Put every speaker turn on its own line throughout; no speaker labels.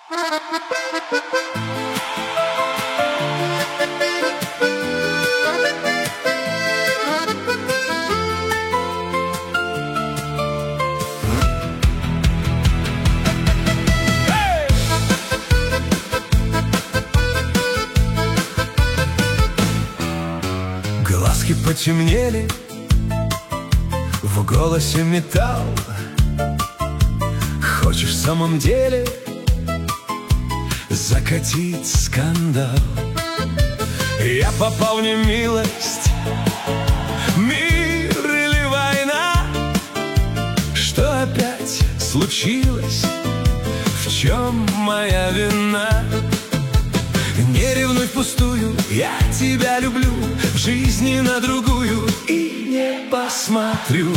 Глазки потемнели, в голосе металл. Хочешь в самом деле закатить скандал? Я попал в немилость, мир или война? Что опять случилось? В чем моя вина? Не ревнуй впустую, я тебя люблю, в жизни на другую и не посмотрю.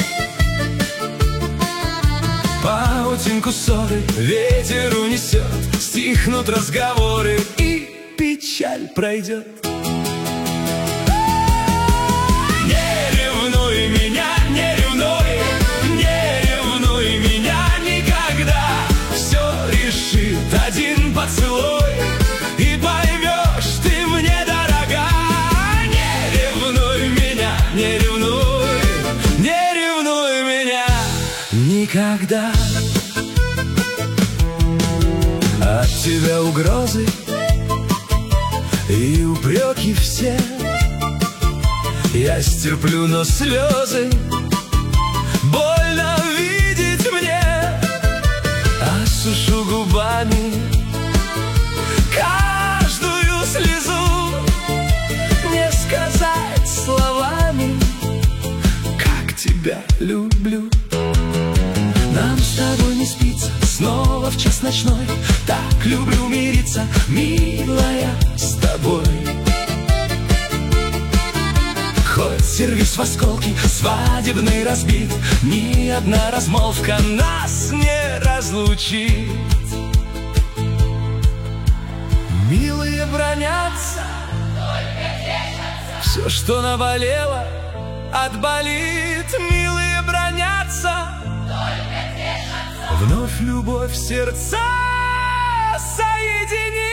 Паутинку ссоры ветер унесет, стихнут разговоры и печаль пройдет. Не ревнуй меня, не ревнуй, не ревнуй меня никогда. Все решит один поцелуй, и поймешь, ты мне дорога. Не ревнуй меня, не ревнуй, не ревнуй меня никогда. От тебя угрозы и упреки все я стерплю, но слезы больно видеть мне. Осушу губами каждую слезу, не сказать словами, как тебя люблю. Нам с тобой не спится, снова в час ночной. Так люблю мириться, милая, с тобой. Хоть сервис в осколки, свадебный разбит, ни одна размолвка нас не разлучит. Милые бронятся, все, что наболело, отболит. Милые бронятся, вновь любовь сердца соединит.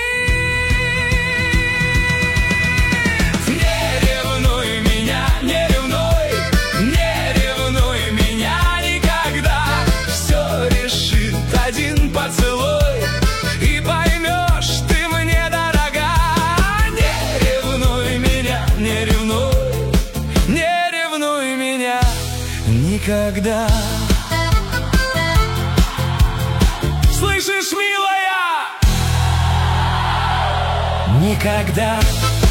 Не ревнуй меня, не ревнуй, не ревнуй меня никогда. Все решит один поцелуй, и поймешь, ты мне дорога. Не ревнуй меня, не ревнуй, не ревнуй меня никогда. Слышишь, милая? Никогда.